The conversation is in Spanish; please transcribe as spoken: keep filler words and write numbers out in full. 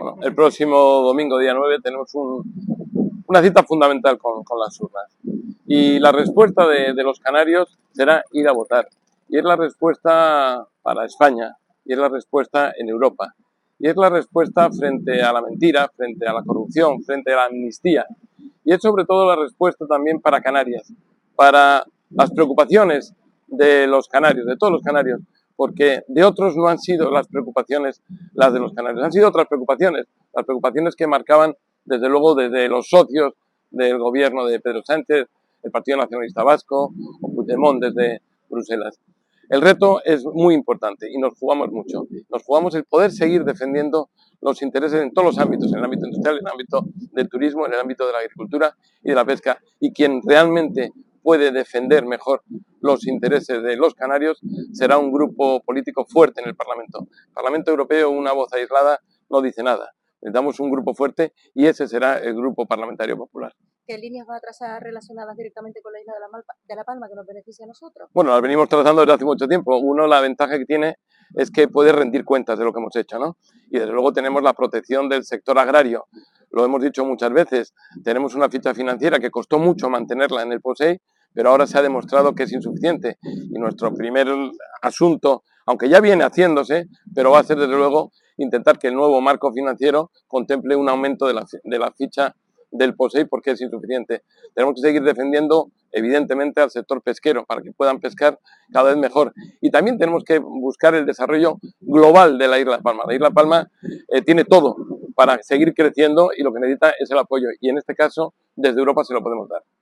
Bueno, el próximo domingo, día nueve, tenemos un, una cita fundamental con, con las urnas. Y la respuesta de, de los canarios será ir a votar. Y es la respuesta para España, y es la respuesta en Europa. Y es la respuesta frente a la mentira, frente a la corrupción, frente a la amnistía. Y es sobre todo la respuesta también para Canarias, para las preocupaciones de los canarios, de todos los canarios, porque de otros no han sido las preocupaciones las de los canarios, han sido otras preocupaciones, las preocupaciones que marcaban desde luego desde los socios del gobierno de Pedro Sánchez, el Partido Nacionalista Vasco o Puigdemont desde Bruselas. El reto es muy importante y nos jugamos mucho. Nos jugamos el poder seguir defendiendo los intereses en todos los ámbitos, en el ámbito industrial, en el ámbito del turismo, en el ámbito de la agricultura y de la pesca. Y quien realmente puede defender mejor los intereses de los canarios será un grupo político fuerte en el Parlamento. El Parlamento Europeo, una voz aislada, no dice nada. Necesitamos un grupo fuerte y ese será el Grupo Parlamentario Popular. ¿Qué líneas va a trazar relacionadas directamente con la isla de la, Malpa, de la Palma que nos beneficia a nosotros? Bueno, las venimos trazando desde hace mucho tiempo. Uno, la ventaja que tiene es que puede rendir cuentas de lo que hemos hecho, ¿no? Y desde luego tenemos la protección del sector agrario. Lo hemos dicho muchas veces, tenemos una ficha financiera que costó mucho mantenerla en el POSEI, pero ahora se ha demostrado que es insuficiente. Y nuestro primer asunto, aunque ya viene haciéndose, pero va a ser desde luego intentar que el nuevo marco financiero contemple un aumento de la, de la ficha del POSEI porque es insuficiente. Tenemos que seguir defendiendo evidentemente al sector pesquero para que puedan pescar cada vez mejor. Y también tenemos que buscar el desarrollo global de la Isla Palma. La Isla Palma eh, tiene todo para seguir creciendo y lo que necesita es el apoyo. Y en este caso, desde Europa se lo podemos dar.